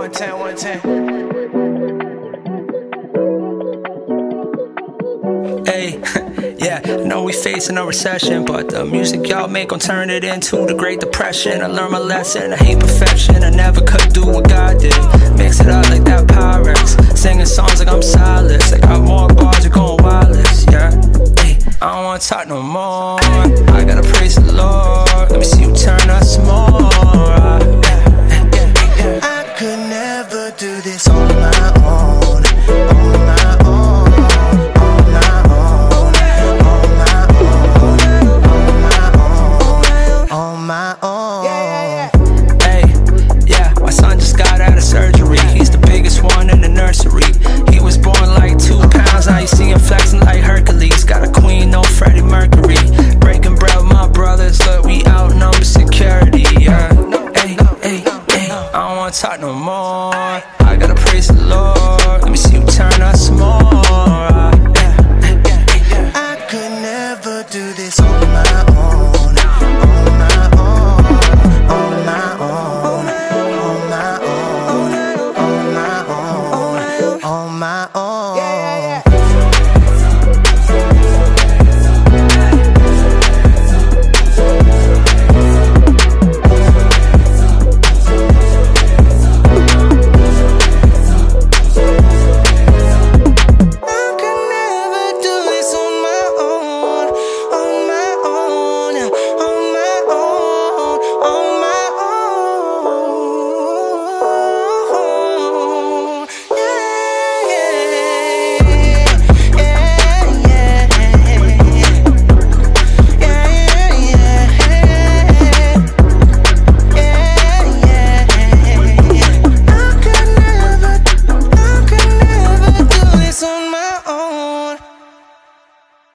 110, 110. Hey, yeah, I know we facing a recession, but the music y'all make gon' turn it into the Great Depression. I learned my lesson, I hate perfection, I never could do what God did. Mix it up like that Pyrex, singing songs like I'm Silas. I got more bars, you're going wireless, yeah. Hey, I don't wanna talk no more, I gotta praise the Lord. Let me see you turn up some more. I could never do this on my own, on my own, on my own, on my own, on my own. Hey, yeah, my son just got out of surgery. He's the biggest one in the nursery. He was born like 2 pounds, now you see him flexing like Hercules. Got a queen, no Freddie Mercury. Breaking bread with my brothers, look, we outnumber security, yeah. Hey, I don't wanna talk no more, I gotta praise the Lord. Let me see you turn up some more.